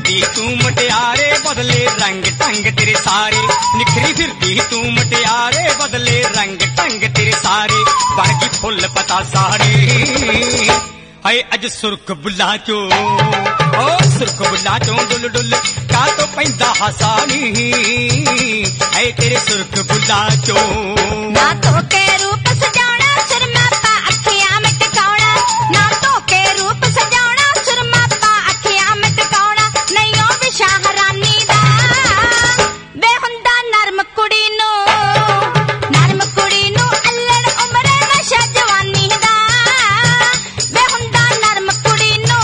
फिरदी तू मुटियारे बदले रंग ढंग तेरे सारे, निखरी फिरदी तू मुटियारे बदले रंग ढंग तेरे सारे, वर्गी फुल पता सारे। हाय अज सुर्ख बुल्ला चो ओ सुर्ख बुल्ला चो डुल डुल का तो पैंदा हसानी, हाय तेरे सुर्ख बुल्ला चो। ना तो के रूप सजाना सुरमा पा अखियां में टिकाउणा, ना तो के रूप सजाना सुरमा पा अखियां में टिकाउणा, नहीं ओ विशाह रानी दा बे हुंदा नरम कुड़ी नू अल्लड़ उमरे नशा जवानी दा बे हुंदा नरम कुड़ी नू।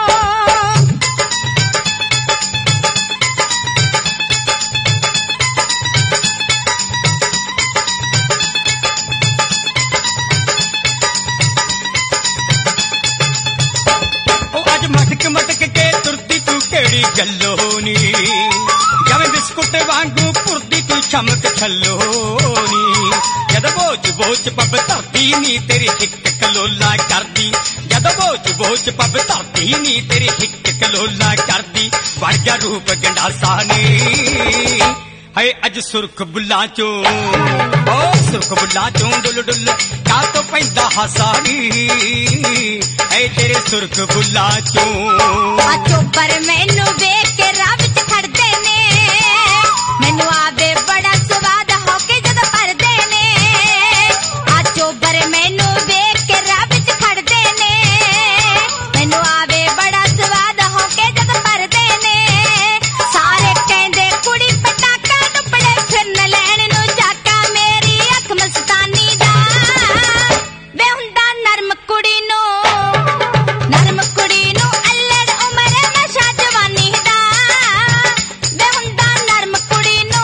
मटक के तुरती तू केड़ी गल्लोनी, जवे बिस्कुट वांगू पुरदी तू चमक छल्लोनी, जद बोच बोच पब धरती नी तेरी हिक कलोला करदी, जद बोच बोच पब धरती नी तेरी हिक कलोला करदी, वर्गा रूप गंडासा ने हाय अज सुर्ख बुल्ला चो ओ सुर्ख बुल्ला चो डुल डुल का तो पैंदा हसानी, हाय तेरे सुर्ख बुल्ला चो। चोपर मैनू वेख के राह विच खड़दे ने, मैनू आवे बड़ा स्वाद होके जद भरदे ने, आ चोपर मैनू वेख के राह विच खड़दे ने, मैनू आवे बड़ा स्वाद होके जद भरदे ने, सारे कहंदे कुड़ी पटाका टुपड़े फिरन लैण नू जाका, मेरी अख मस्तानी दा वे हुंदा नरम कुड़ी नू अल्लड़ उमरे नशा जवानी दा वे हुंदा नरम कुड़ी नू।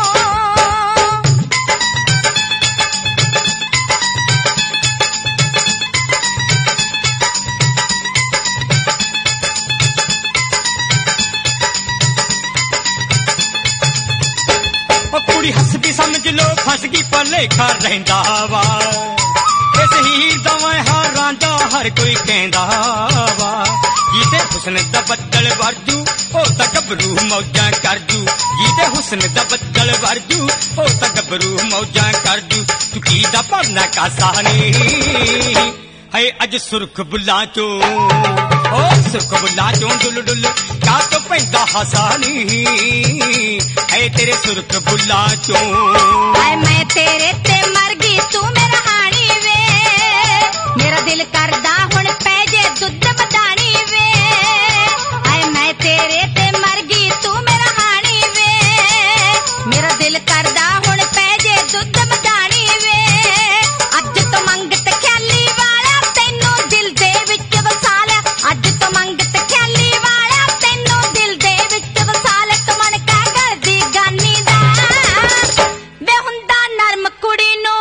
कुड़ी हसदी समझ लो फस गई भलेखा रहिंदा वा, इस हीर दा मैं हां रांझा हर कोई कहंदा वा, जीते हुस्न दा बदल वरजू ओ ता गबरू मौजां करजू, जीते हुस्न दा बदल वरजू ओ ता गबरू मौजां करजू, चुकी दा भरना कासानी हाय अज सुर्ख बुल्ला चो ओ सुर्ख बुल्ला चो डुल डुल का तो पैंदा हसानी, हाय तेरे सुर्ख बुल्ला चो। हाय मैं तेरे ते मर गई तू मेरा हानी वे, मेरा दिल करदा हुण पै जे दुध बदानी वे, हाय मैं तेरे ते मर गई तू मेरा हानी वे, मेरा दिल करदा हुण पै जे दुध बदानी वे, अज तो मंगत ख्याली वाला तैनू दिल दे विच वसा लिया, अज तो मंगत ख्याली वाला तैनू दिल दे विच वसा लिया, कमण कागल दी गानी दा वे हुंदा नरम कुड़ी नू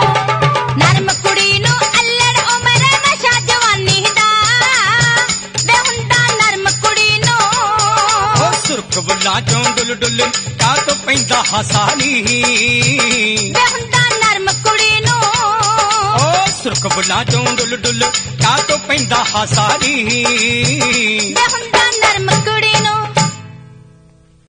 अल्लड़ उमरे नशा जवानी दा वे हुंदा नरम कुड़ी नू। ओ सुर्ख बुल्ला चो डुल डुल का तो पैंदा हसानी, वे हुंदा नरम कुड़ी नू ओ सुर्ख बुल्ला चो डुल डुल का तो पैंदा हसानी, वे हुंदा नरम कुड़ी